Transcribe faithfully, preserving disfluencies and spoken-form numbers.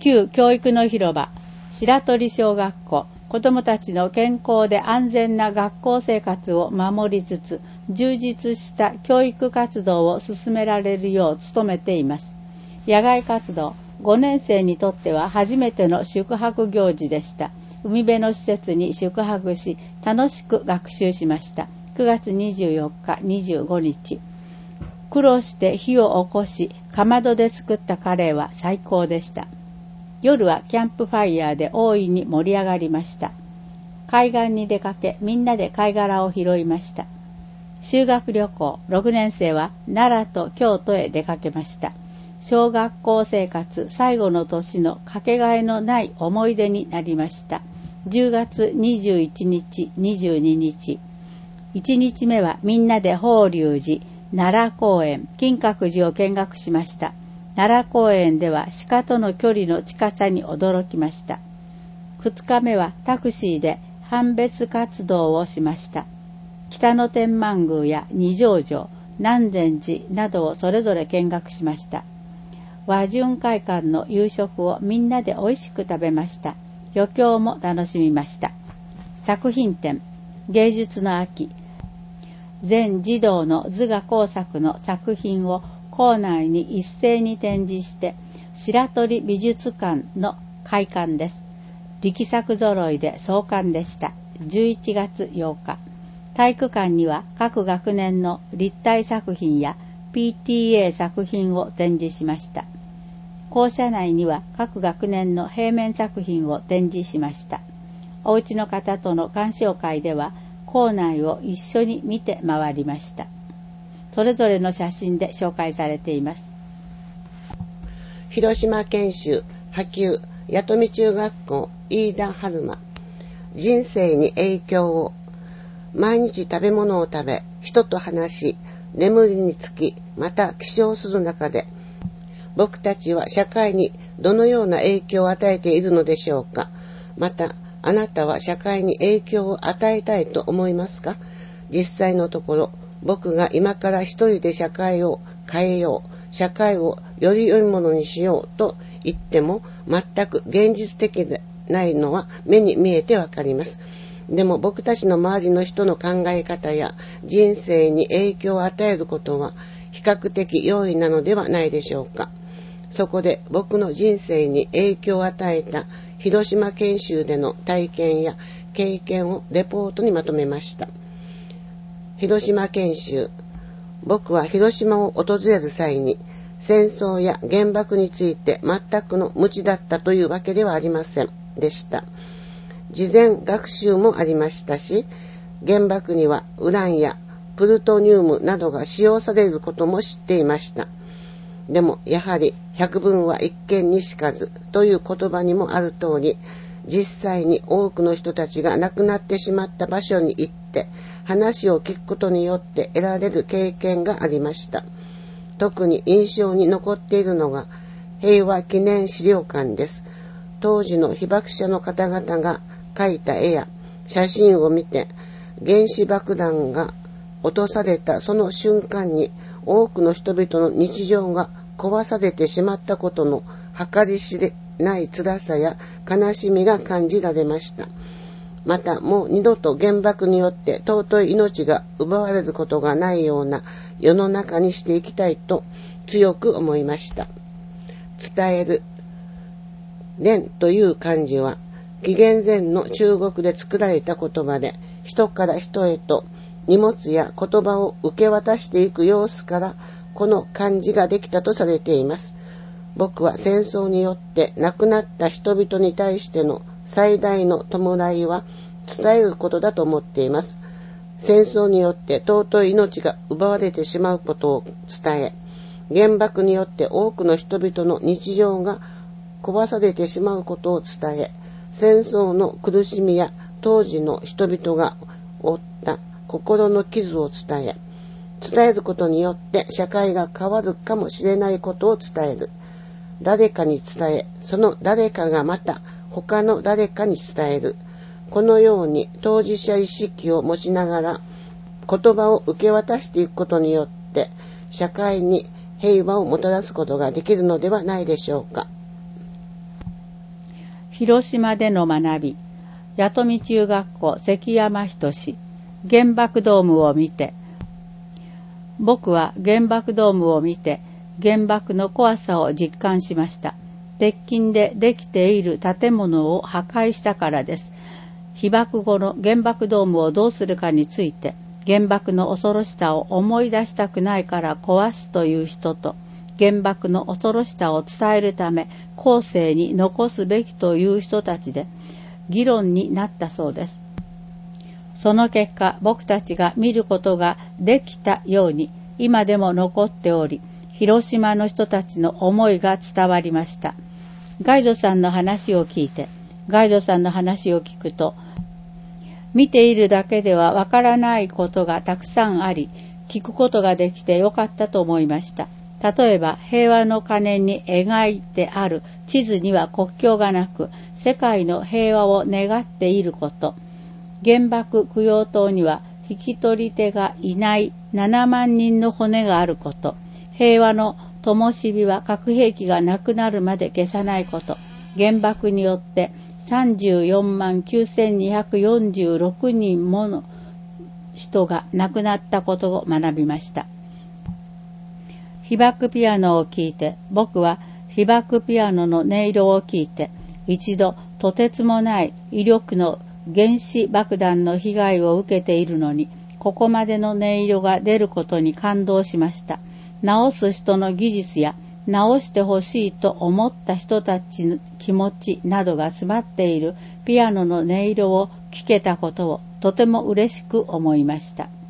旧教育の広場白鳥小学校、子どもたちの健康で安全な学校生活を守りつつ、充実した教育活動を進められるよう努めています。野外活動、ごねん生にとっては初めての宿泊行事でした。海辺の施設に宿泊し、楽しく学習しました。くがつにじゅうよっか、にじゅうごにち。苦労して火を起こし、かまどで作ったカレーは最高でした。夜はキャンプファイヤーで大いに盛り上がりました。海岸に出かけ、みんなで貝殻を拾いました。修学旅行、ろくねん生は奈良と京都へ出かけました。小学校生活最後の年のかけがえのない思い出になりました。じゅうがつにじゅういちにち、にじゅうににち。いちにちめはみんなで法隆寺、奈良公園、金閣寺を見学しました。奈良公園では鹿との距離の近さに驚きました。ふつかめはタクシーで判別活動をしました。北野天満宮や二条城、南禅寺などをそれぞれ見学しました。和順会館の夕食をみんなで美味しく食べました。余興も楽しみました。作品展、芸術の秋。全児童の図画工作の作品を校内に一斉に展示して、白鳥美術館の開館です。力作揃いで壮観でした。じゅういちがつようか。体育館には各学年の立体作品や ピーティーエー 作品を展示しました。校舎内には各学年の平面作品を展示しました。お家の方との鑑賞会では校内を一緒に見て回りました。それぞれの写真で紹介されています。 広島県州波及八富中学校飯田春馬。人生に影響を。毎日食べ物を食べ、人と話し、眠りにつき、また起床する中で、僕たちは社会にどのような影響を与えているのでしょうか。また、あなたは社会に影響を与えたいと思いますか。実際のところ、僕が今から一人で社会を変えよう、社会をより良いものにしようと言っても、全く現実的でないのは目に見えてわかります。でも僕たちの周りの人の考え方や人生に影響を与えることは比較的容易なのではないでしょうか。そこで僕の人生に影響を与えた広島研修での体験や経験をレポートにまとめました。広島研修。僕は広島を訪れる際に戦争や原爆について全くの無知だったというわけではありませんでした。事前学習もありましたし、原爆にはウランやプルトニウムなどが使用されることも知っていました。でもやはり百聞は一見にしかずという言葉にもある通り、実際に多くの人たちが亡くなってしまった場所に行って話を聞くことによって得られる経験がありました。特に印象に残っているのが平和記念資料館です。当時の被爆者の方々が描いた絵や写真を見て、原子爆弾が落とされたその瞬間に多くの人々の日常が壊されてしまったことの計り知れない辛さや悲しみが感じられました。またもう二度と原爆によって尊い命が奪われることがないような世の中にしていきたいと強く思いました。伝える。伝という漢字は紀元前の中国で作られた言葉で、人から人へと荷物や言葉を受け渡していく様子からこの漢字ができたとされています。僕は戦争によって亡くなった人々に対しての最大の弔いは伝えることだと思っています。戦争によって尊い命が奪われてしまうことを伝え、原爆によって多くの人々の日常が壊されてしまうことを伝え、戦争の苦しみや当時の人々が負った心の傷を伝え、伝えることによって社会が変わるかもしれないことを伝える。誰かに伝え、その誰かがまた他の誰かに伝える。このように当事者意識を持ちながら言葉を受け渡していくことによって社会に平和をもたらすことができるのではないでしょうか。 広島での学び、弥富中学校関山仁、原爆ドームを見て、僕は原爆ドームを見て原爆の怖さを実感しました。鉄筋でできている建物を破壊したからです。被爆後の原爆ドームをどうするかについて、原爆の恐ろしさを思い出したくないから壊すという人と、原爆の恐ろしさを伝えるため後世に残すべきという人たちで議論になったそうです。その結果、僕たちが見ることができたように今でも残っており、広島の人たちの思いが伝わりました。ガイドさんの話を聞いて、ガイドさんの話を聞くと、見ているだけではわからないことがたくさんあり、聞くことができてよかったと思いました。例えば、平和の鐘に描いてある地図には国境がなく、世界の平和を願っていること。原爆供養塔には引き取り手がいないななまんにんの骨があること。平和の灯火は核兵器がなくなるまで消さないこと。原爆によってさんじゅうよんまんきゅうせんにひゃくよんじゅうろくにんもの人が亡くなったことを学びました。被爆ピアノを聴いて、僕は被爆ピアノの音色を聞いて、一度とてつもない威力の原子爆弾の被害を受けているのに、ここまでの音色が出ることに感動しました。直す人の技術や直してほしいと思った人たちの気持ちなどが詰まっているピアノの音色を聴けたことをとても嬉しく思いました。